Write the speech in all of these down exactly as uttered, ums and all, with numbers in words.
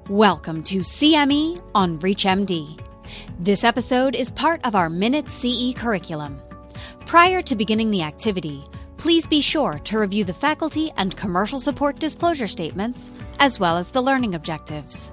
Welcome to C M E on ReachMD. This episode is part of our Minute C E curriculum. Prior to beginning the activity, please be sure to review the faculty and commercial support disclosure statements, as well as the learning objectives.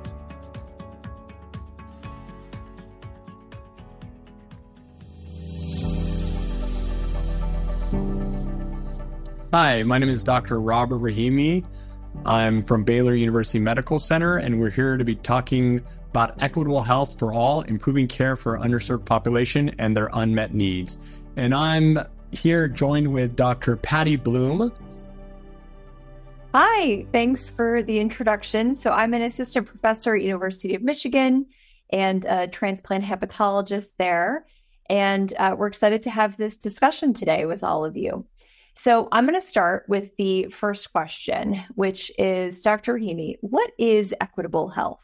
Hi, my name is Doctor Robert Rahimi. I'm from Baylor University Medical Center, and we're here to be talking about equitable health for all, improving care for underserved population and their unmet needs. And I'm here joined with Doctor Patty Bloom. Hi, thanks for the introduction. So I'm an assistant professor at University of Michigan and a transplant hepatologist there. And uh, we're excited to have this discussion today with all of you. So I'm going to start with the first question, which is, Doctor Rahimi, what is equitable health?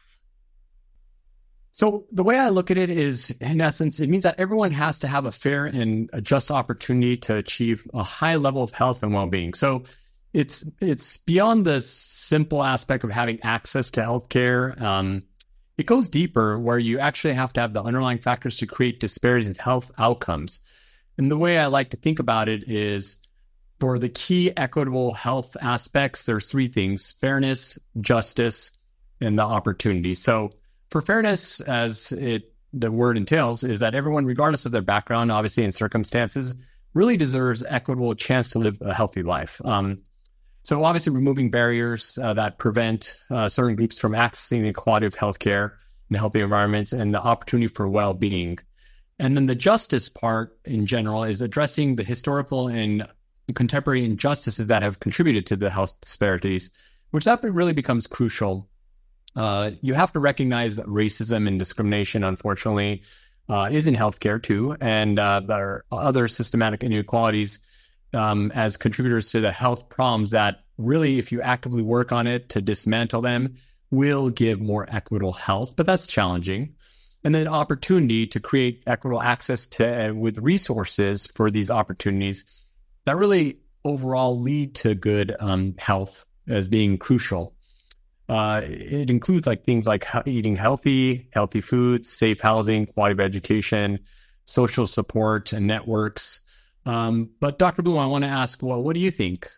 So the way I look at it is, in essence, it means that everyone has to have a fair and a just opportunity to achieve a high level of health and well-being. So it's it's beyond the simple aspect of having access to healthcare. Um, it goes deeper, where you actually have to have the underlying factors to create disparities in health outcomes. And the way I like to think about it is, for the key equitable health aspects, there's three things: fairness, justice, and the opportunity. So for fairness, as it the word entails, is that everyone, regardless of their background, obviously, and circumstances, really deserves equitable chance to live a healthy life. Um, so obviously removing barriers uh, that prevent uh, certain groups from accessing the quality of healthcare and healthy environments and the opportunity for well-being. And then the justice part in general is addressing the historical and contemporary injustices that have contributed to the health disparities, which that really becomes crucial. Uh, you have to recognize that racism and discrimination, unfortunately, uh, is in healthcare too, and uh, there are other systematic inequalities um, as contributors to the health problems that really, if you actively work on it to dismantle them, will give more equitable health, but that's challenging. And then opportunity to create equitable access to uh, with resources for these opportunities that really overall lead to good um, health as being crucial. Uh, it includes like things like eating healthy, healthy foods, safe housing, quality of education, social support, and networks. Um, but Doctor Bloom, I want to ask, well, what do you think?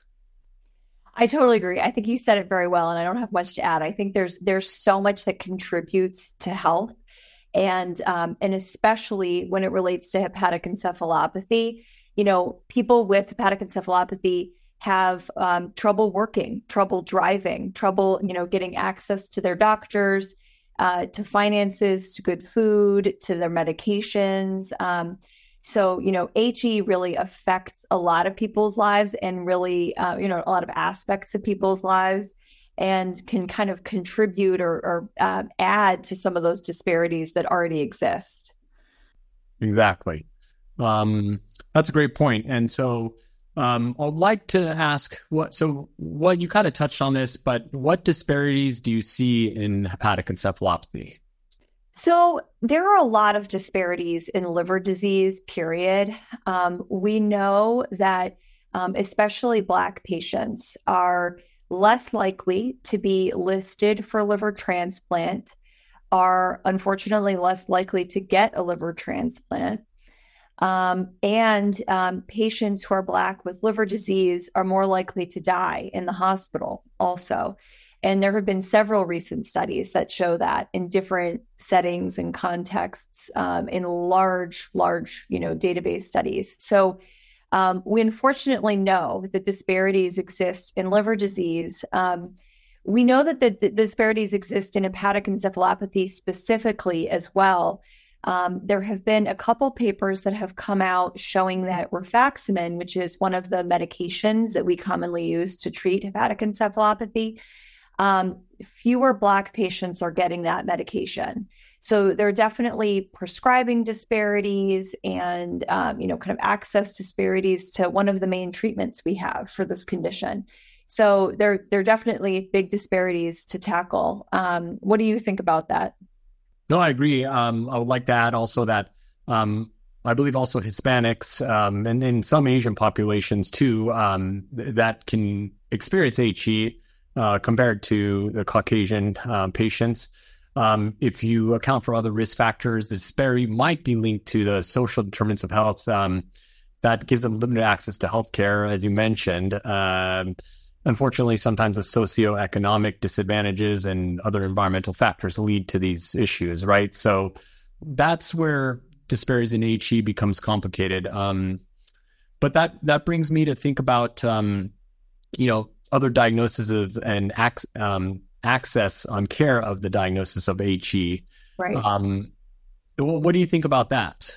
I totally agree. I think you said it very well, and I don't have much to add. I think there's there's so much that contributes to health, and um, and especially when it relates to hepatic encephalopathy. You know, people with hepatic encephalopathy have um, trouble working, trouble driving, trouble, you know, getting access to their doctors, uh, to finances, to good food, to their medications. Um, so, you know, H E really affects a lot of people's lives and really, uh, you know, a lot of aspects of people's lives, and can kind of contribute or, or uh, add to some of those disparities that already exist. Exactly. Um, that's a great point. And so um, I'd like to ask what, so what you kind of touched on this, but what disparities do you see in hepatic encephalopathy? So there are a lot of disparities in liver disease, period. Um, we know that um, especially Black patients are less likely to be listed for liver transplant, are unfortunately less likely to get a liver transplant. Um, and um, patients who are Black with liver disease are more likely to die in the hospital also. And there have been several recent studies that show that in different settings and contexts, um, in large, large, you know, database studies. So um, we unfortunately know that disparities exist in liver disease. Um, we know that the, the disparities exist in hepatic encephalopathy specifically as well. Um, there have been a couple papers that have come out showing that rifaximin, which is one of the medications that we commonly use to treat hepatic encephalopathy, um, fewer Black patients are getting that medication. So there are definitely prescribing disparities and, um, you know, kind of access disparities to one of the main treatments we have for this condition. So there, there are definitely big disparities to tackle. Um, what do you think about that? No, I agree. Um, I would like to add also that um, I believe also Hispanics um, and in some Asian populations too um, th- that can experience H E uh, compared to the Caucasian uh, patients. Um, if you account for other risk factors, the disparity might be linked to the social determinants of health um, that gives them limited access to healthcare, as you mentioned. Um, unfortunately, sometimes the socioeconomic disadvantages and other environmental factors lead to these issues, right? So that's where disparities in H E becomes complicated. Um, but that that brings me to think about, um, you know, other diagnoses of and ac- um, access on care of the diagnosis of H E. Right. Um, what do you think about that?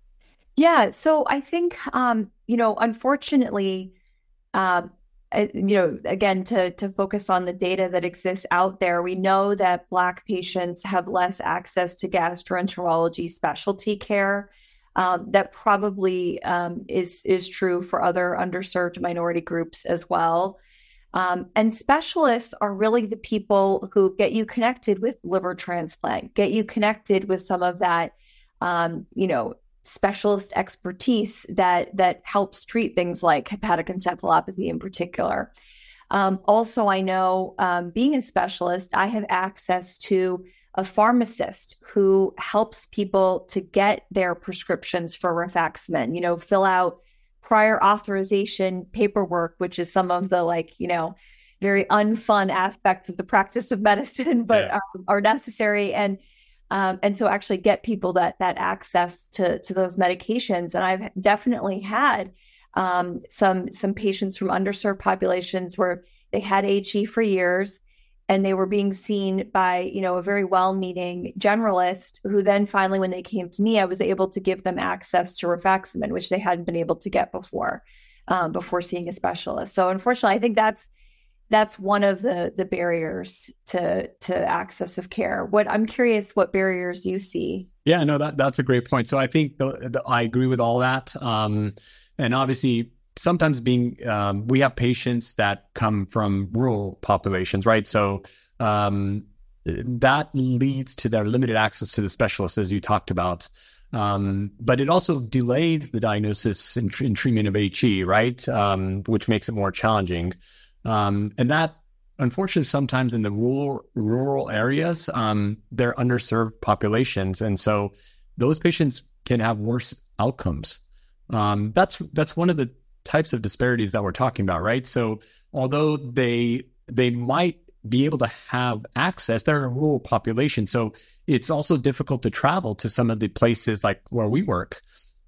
Yeah. So I think, um, you know, unfortunately, um, uh, you know, again, to to focus on the data that exists out there, we know that Black patients have less access to gastroenterology specialty care. Um, that probably um, is is true for other underserved minority groups as well. Um, and specialists are really the people who get you connected with liver transplant, get you connected with some of that, um, you know, specialist expertise that that helps treat things like hepatic encephalopathy in particular. Um, also, I know um, being a specialist, I have access to a pharmacist who helps people to get their prescriptions for rifaximin, you know, fill out prior authorization paperwork, which is some of the like, you know, very unfun aspects of the practice of medicine, but yeah. um, are necessary. And um, and so actually get people that that access to to those medications. And I've definitely had um, some some patients from underserved populations where they had H E for years, and they were being seen by, you know, a very well-meaning generalist who then finally, when they came to me, I was able to give them access to rifaximin, which they hadn't been able to get before, um, before seeing a specialist. So unfortunately, I think that's that's one of the the barriers to to access of care. What I'm curious, what barriers you see? Yeah, no, that that's a great point. So I think the, the, I agree with all that, um, and obviously, sometimes being um, we have patients that come from rural populations, right? So um, that leads to their limited access to the specialists, as you talked about. Um, but it also delays the diagnosis and, and treatment of H E, right? Um, which makes it more challenging. Um, and that, unfortunately, sometimes in the rural rural areas, um, they're underserved populations, and so those patients can have worse outcomes. Um, that's that's one of the types of disparities that we're talking about, right? So although they they might be able to have access, they're a rural population, so it's also difficult to travel to some of the places like where we work,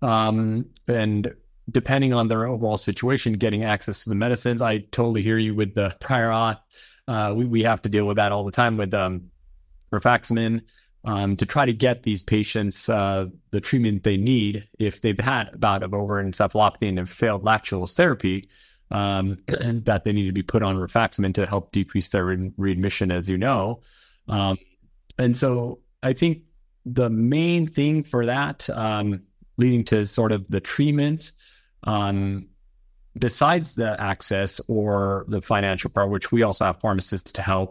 um, and depending on their overall situation, getting access to the medicines. I totally hear you with the prior auth. Uh, we we have to deal with that all the time with um, rifaximin. Um, to try to get these patients uh, the treatment they need if they've had a bout of overencephalopathy and have failed lactulose therapy, um, that they need to be put on rifaximin to help decrease their re- readmission, as you know. Um, and so I think the main thing for that, um, leading to sort of the treatment, um, besides the access or the financial part, which we also have pharmacists to help,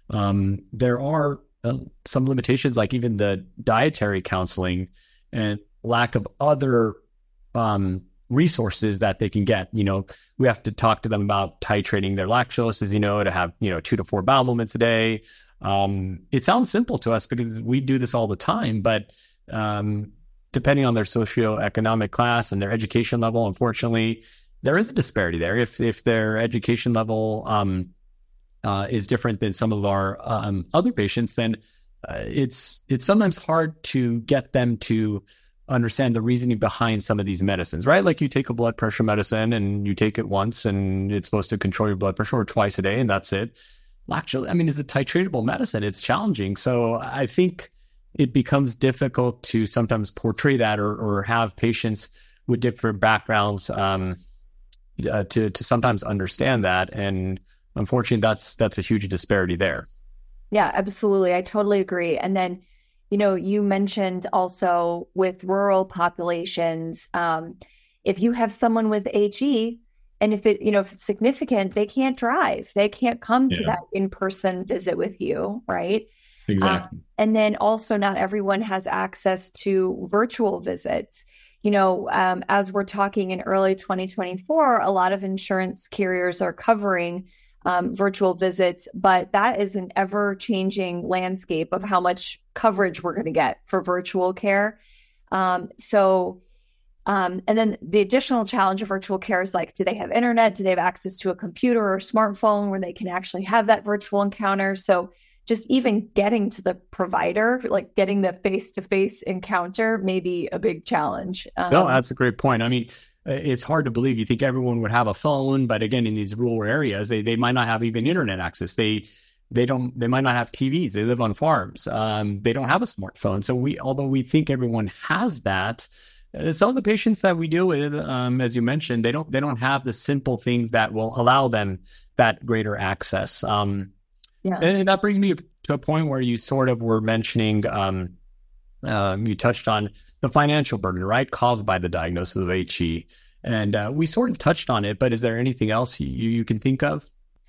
um, there are Uh, some limitations, like even the dietary counseling and lack of other um, resources that they can get. You know, we have to talk to them about titrating their lactose, as you know, to have, you know, two to four bowel movements a day. Um, it sounds simple to us because we do this all the time, but um, depending on their socioeconomic class and their education level, unfortunately, there is a disparity there. If if their education level um, Uh, is different than some of our um, other patients, then uh, it's it's sometimes hard to get them to understand the reasoning behind some of these medicines, right? Like you take a blood pressure medicine and you take it once and it's supposed to control your blood pressure, or twice a day, and that's it. Lactulose, I mean, is a titratable medicine. It's challenging. So I think it becomes difficult to sometimes portray that or, or have patients with different backgrounds um, uh, to to sometimes understand that. And unfortunately, that's that's a huge disparity there. Yeah, absolutely. I totally agree. And then, you know, you mentioned also with rural populations, um, if you have someone with H E, and if it, you know, if it's significant, they can't drive. They can't come to yeah. that in-person visit with you, right? Exactly. Um, and then also not everyone has access to virtual visits. You know, um, as we're talking in early twenty twenty-four, a lot of insurance carriers are covering um, virtual visits, but that is an ever-changing landscape of how much coverage we're going to get for virtual care. Um, so, um, and then the additional challenge of virtual care is like, do they have internet? Do they have access to a computer or smartphone where they can actually have that virtual encounter? So just even getting to the provider, like getting the face-to-face encounter may be a big challenge. Um, no, that's a great point. I mean, it's hard to believe. You think everyone would have a phone, but again, in these rural areas, they, they might not have even internet access. They they don't. They might not have T Vs. They live on farms. Um, they don't have a smartphone. So we, although we think everyone has that, uh, some of the patients that we deal with, um, as you mentioned, they don't they don't have the simple things that will allow them that greater access. Um, yeah, and, and that brings me to a point where you sort of were mentioning. Um, um, you touched on the financial burden, right, caused by the diagnosis of H E. And uh, we sort of touched on it, but is there anything else you, you can think of?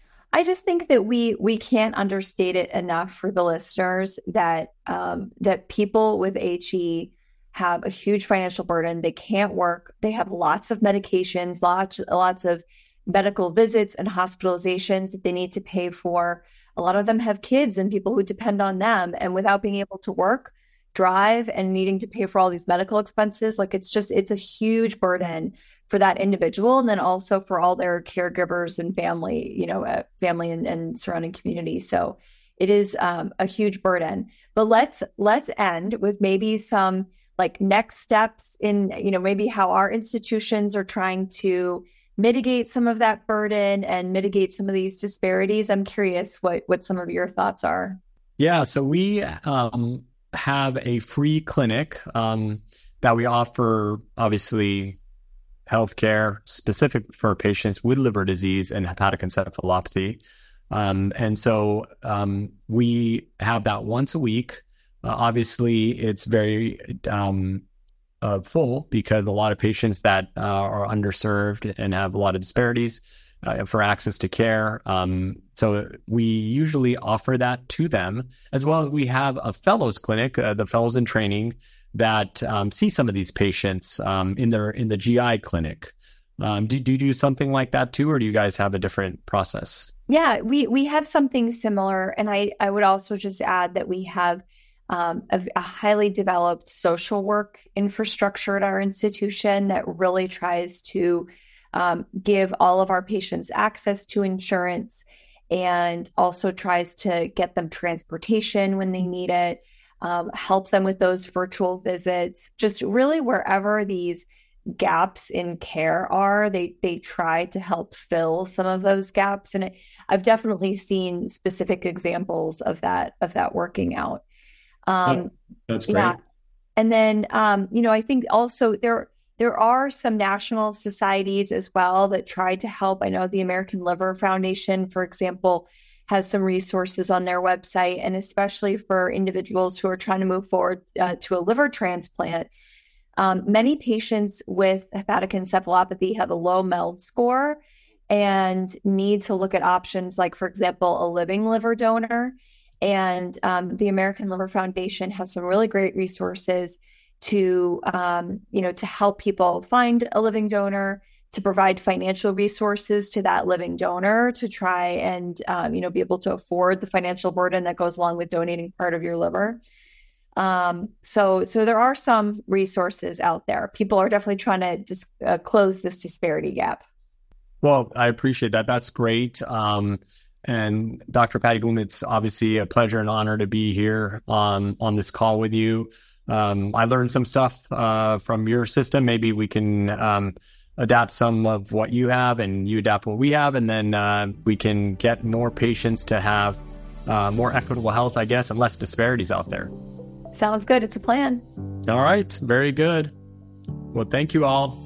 I just think that we we can't understate it enough for the listeners that um, that people with H E have a huge financial burden. They can't work. They have lots of medications, lots lots of medical visits and hospitalizations that they need to pay for. A lot of them have kids and people who depend on them. And without being able to work, drive, and needing to pay for all these medical expenses, like it's just it's a huge burden for that individual, and then also for all their caregivers and family, you know, uh, family and, and surrounding community. So it is um, a huge burden. But let's let's end with maybe some like next steps in, you know, maybe how our institutions are trying to mitigate some of that burden and mitigate some of these disparities. I'm curious what what some of your thoughts are. Yeah, so we um, have a free clinic um, that we offer, obviously, healthcare specific for patients with liver disease and hepatic encephalopathy. Um, and so um, we have that once a week. Uh, obviously, it's very um, uh, full because a lot of patients that uh, are underserved and have a lot of disparities uh, for access to care. Um, so we usually offer that to them, as well as we have a fellows clinic, uh, the fellows in training, that um, see some of these patients um, in their in the G I clinic. Um, do, do you do something like that too, or do you guys have a different process? Yeah, we we have something similar, and I I would also just add that we have um, a, a highly developed social work infrastructure at our institution that really tries to um, give all of our patients access to insurance, and also tries to get them transportation when they need it. Um, helps them with those virtual visits, just really wherever these gaps in care are, they they try to help fill some of those gaps. And it, I've definitely seen specific examples of that, of that working out. Um, oh, that's great. Yeah. And then, um, you know, I think also there, there are some national societies as well that try to help. I know the American Liver Foundation, for example, has some resources on their website, and especially for individuals who are trying to move forward uh, to a liver transplant. Um, many patients with hepatic encephalopathy have a low MELD score and need to look at options like, for example, a living liver donor. And um, the American Liver Foundation has some really great resources to, um, you know, to help people find a living donor, to provide financial resources to that living donor to try and, um, you know, be able to afford the financial burden that goes along with donating part of your liver. Um, so, so there are some resources out there. People are definitely trying to just uh, close this disparity gap. Well, I appreciate that. That's great. Um, and Doctor Patty Boom, it's obviously a pleasure and honor to be here on, on this call with you. Um, I learned some stuff uh, from your system. Maybe we can um, adapt some of what you have and you adapt what we have, and then uh, we can get more patients to have uh, more equitable health, I guess, and less disparities out there. Sounds good. It's a plan. All right. Very good. Well, thank you all.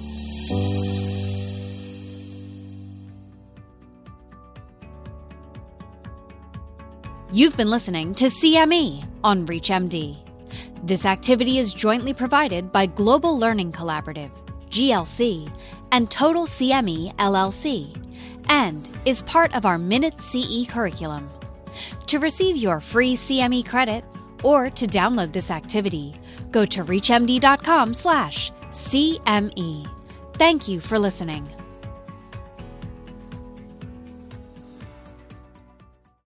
You've been listening to C M E on ReachMD. This activity is jointly provided by Global Learning Collaborative, G L C, and Total C M E, L L C, and is part of our Minute C E curriculum. To receive your free C M E credit or to download this activity, go to reachmd.com slash CME. Thank you for listening.